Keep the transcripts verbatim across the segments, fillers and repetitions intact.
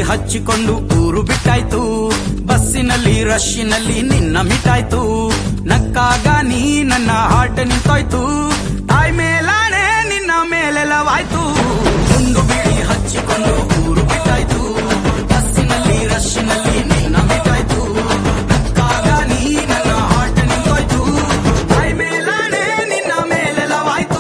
ಹಚ್ಚಿಕೊಂಡು ಊರು ಬಿಟ್ಟಾಯ್ತು. ಬಸ್ಸಿನಲ್ಲಿ ರಶ್ಶಿನಲ್ಲಿ ನಿನ್ನ ಮಿಟಾಯ್ತು. ನಕ್ಕಾಗ ನೀ ನನ್ನ ಹಾರ್ಟ್ ನಿಂತೋಯ್ತು. ತಾಯಿ ಮೇಲಾನೆ ನಿನ್ನ ಮೇಲೆಲ್ಲವಾಯ್ತು. ಒಂದು ಬಿಳಿ ಹಚ್ಚಿಕೊಂಡು ಊರು ಬಿಟ್ಟಾಯ್ತು. ಬಸ್ಸಿನಲ್ಲಿ ರಶ್ಶಿನಲ್ಲಿ ನಿನ್ನ ಮಿಟಾಯ್ತು. ನಕ್ಕಾಗ ನೀ ನನ್ನ ಹಾರ್ಟ್ ನಿಂತೋಯ್ತು. ತಾಯಿ ಮೇಲಾನೆ ನಿನ್ನ ಮೇಲೆಲ್ಲವಾಯ್ತು.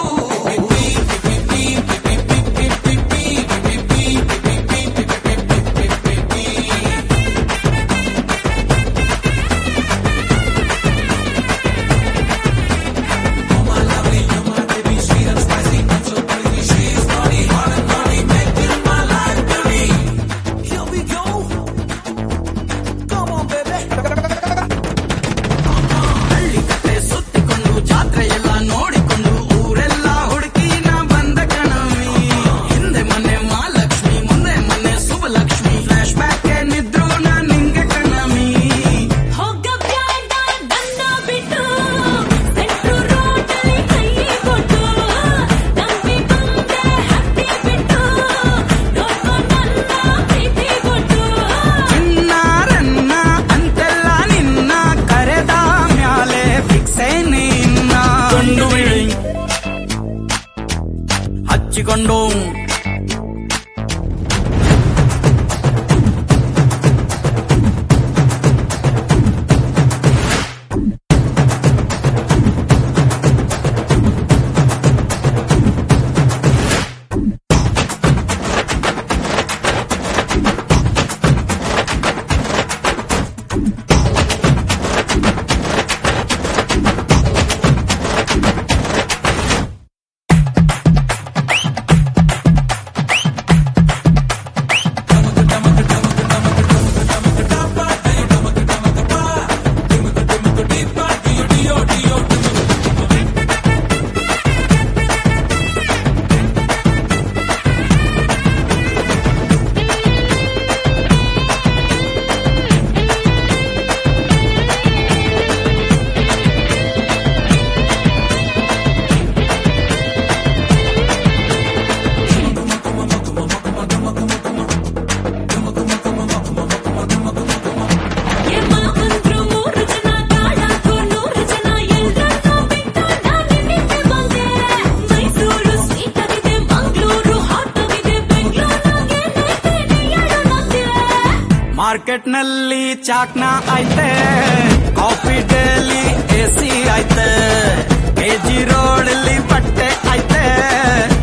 ಹಚ್ಚಿಕೊಂಡು ಮಾರ್ಕೆಟ್ ನಲ್ಲಿ ಚಾಕ್ನ ಐತೆ, ಕಾಫಿ ಡೇಲಿ ಎಸಿ ಐತೆ, ಕೆಜಿ ರೋಡ್ ಅಲ್ಲಿ ಬಟ್ಟೆ ಐತೆ.